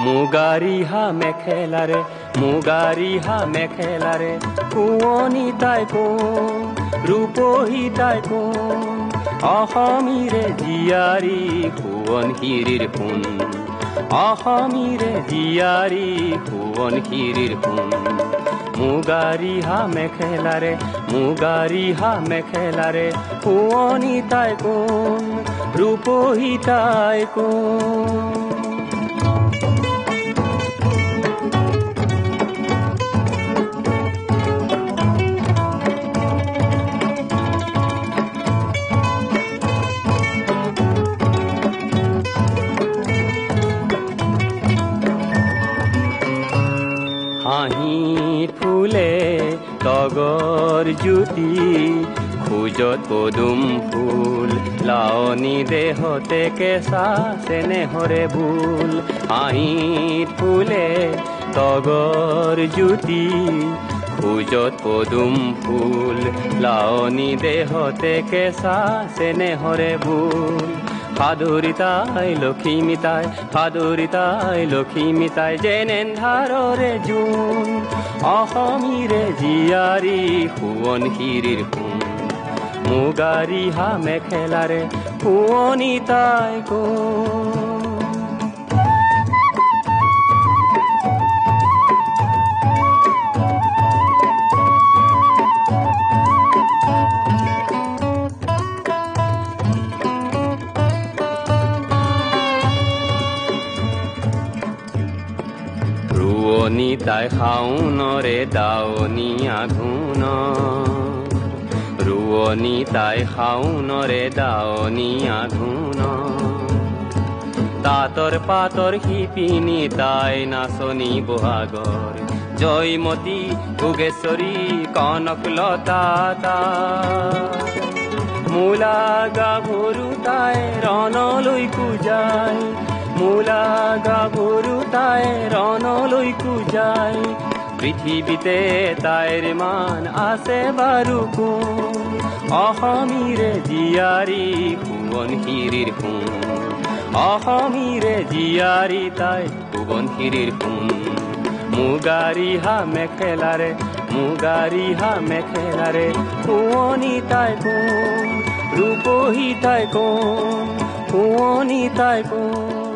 মুগাৰিহা মেখেলাৰে মুগাৰিহা মেখেলাৰে শুৱনি তাই কোন ৰূপহী তাই কোন অসমীৰে জীয়াৰী সোৱণশিৰিৰ সোণ অসমীৰে জীয়াৰী সোৱণশিৰিৰ সোণ মুগাৰিহা মেখেলাৰে শুৱনি তাই কোন ৰূপহী তাই কোন হাঁহিত ফুলে তগৰ জ্যোতি খোজত পদুম ফুল লাৱনী দেহতে কেঁচা চেনেহৰে ভুল হাঁহিত ফুলে তগৰ জ্যোতি খোজত পদুম ফুল লাৱনী দেহতে কেঁচা চেনেহৰে ভুল সাধুৰিতাই লক্ষীমি তাই যেনেন্ধাৰৰে জোন অসমীৰে জীয়াৰী সোৱণশিৰিৰ সোণ মুগাৰিহা মেখেলাৰে শুৱনি তাই কোন ৰোৱনী তাই শাওণৰে দাৱনীয়া ধুন ৰোৱনী তাই শাওণৰে দাৱনীয়া ধুন তাঁতৰ পাতৰ শিপিনী তাই নাচনী বহাগৰ জয়মতী ভোগেশ্বৰী কনকলতা মূলা গাভৰু তাই ৰণলৈকো যায় মূলা গাভৰু তাই ৰণলৈকো যায় পৃথিৱীতে তাইৰ মান আছে বাৰু কোন অসমীৰে জীয়াৰী সোৱণশিৰিৰ সোণ অসমীৰে জীয়াৰী তাই সোৱণশিৰিৰ সোণ মুগাৰিহা মেখেলাৰে শুৱনি তাই কোন ৰূপহী তাই কোন শুৱনি তাই কোন